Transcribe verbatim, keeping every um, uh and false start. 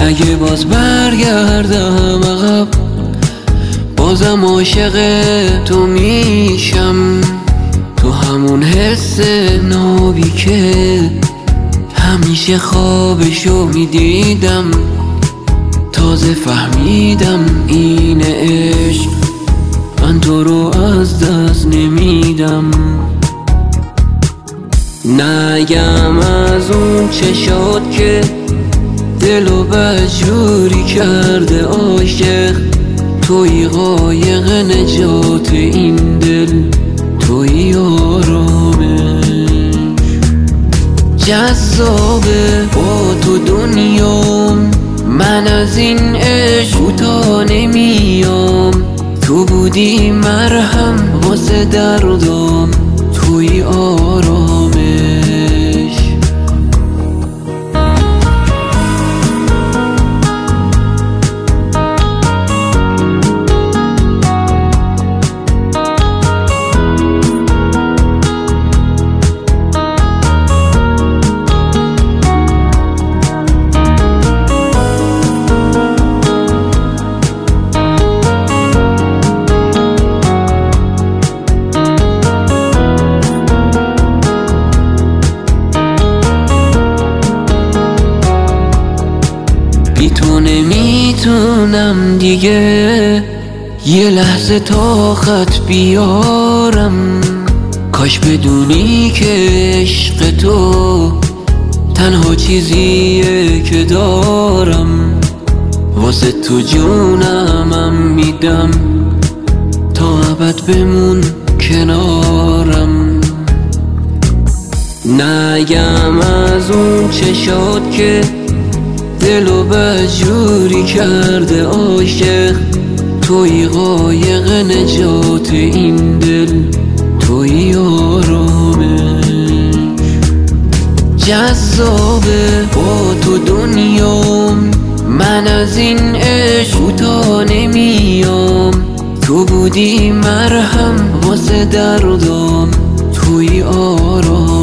اگه باز برگردم عقب بازم عاشق تو میشم، تو همون حس نابی که همیشه خوابشو میدیدم. تازه فهمیدم این عشق، من تو رو از دست نمیدم. نگم از اون چشات که دلو بدجوری کرده عاشق، توی قایق نجات این دل، توی آرامش. جذابه با تو دنیام، من از این عشق کوتاه نمیام. تو بودی مرهم واسه دردام، توی آرامش. بی تو نمیتونم دیگه یه لحظه طاقت بیارم. کاش بدونی که عشق تو تنها چیزیه که دارم. واسه تو جونمم میدم، تا ابد بمون کنارم. نگم از اون چشات که دلو بدجوری کرده عاشق، توی قایق نجات این دل، توی آرامش. جذابه با تو دنیام، من از این عشق کوتاه نمیام. تو بودی مرهم واسه دردام، توی آرامش.